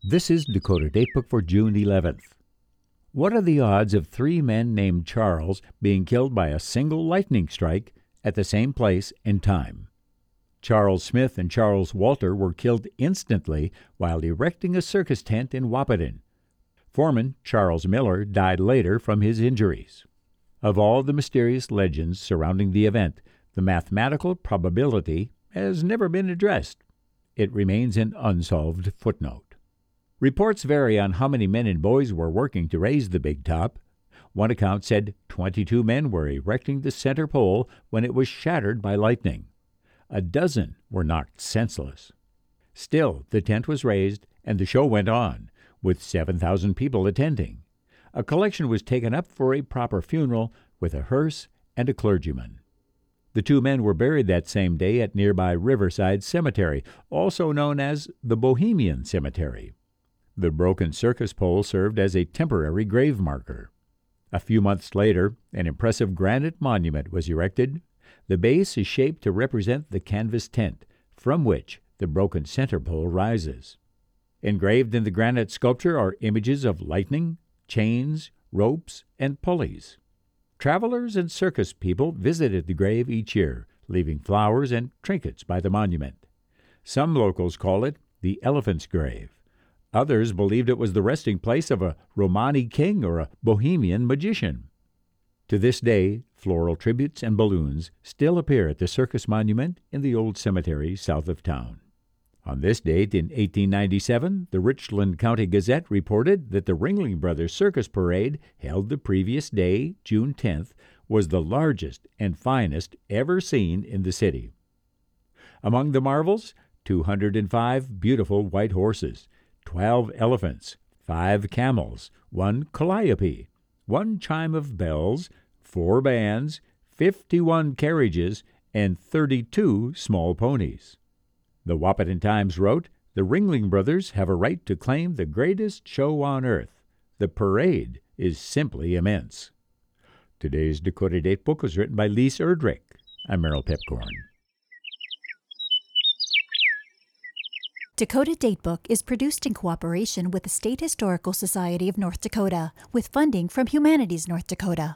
This is Dakota Datebook for June 11th. What are the odds of three men named Charles being killed by a single lightning strike at the same place and time? Charles Smith and Charles Walter were killed instantly while erecting a circus tent in Wahpeton. Foreman Charles Miller died later from his injuries. Of all the mysterious legends surrounding the event, the mathematical probability has never been addressed. It remains an unsolved footnote. Reports vary on how many men and boys were working to raise the big top. One account said 22 men were erecting the center pole when it was shattered by lightning. A dozen were knocked senseless. Still, the tent was raised and the show went on, with 7,000 people attending. A collection was taken up for a proper funeral with a hearse and a clergyman. The two men were buried that same day at nearby Riverside Cemetery, also known as the Bohemian Cemetery. The broken circus pole served as a temporary grave marker. A few months later, an impressive granite monument was erected. The base is shaped to represent the canvas tent, from which the broken center pole rises. Engraved in the granite sculpture are images of lightning, chains, ropes, and pulleys. Travelers and circus people visited the grave each year, leaving flowers and trinkets by the monument. Some locals call it the Elephant's Grave. Others believed it was the resting place of a Romani king or a Bohemian magician. To this day, floral tributes and balloons still appear at the circus monument in the old cemetery south of town. On this date in 1897, the Richland County Gazette reported that the Ringling Brothers Circus Parade, held the previous day, June 10th, was the largest and finest ever seen in the city. Among the marvels, 205 beautiful white horses, 12 elephants, 5 camels, 1 calliope, 1 chime of bells, 4 bands, 51 carriages, and 32 small ponies. The Wahpeton Times wrote, "The Ringling Brothers have a right to claim the greatest show on earth. The parade is simply immense." Today's Dakota Datebook was written by Lise Erdrich. I'm Merrill Pipcorn. Dakota Datebook is produced in cooperation with the State Historical Society of North Dakota, with funding from Humanities North Dakota.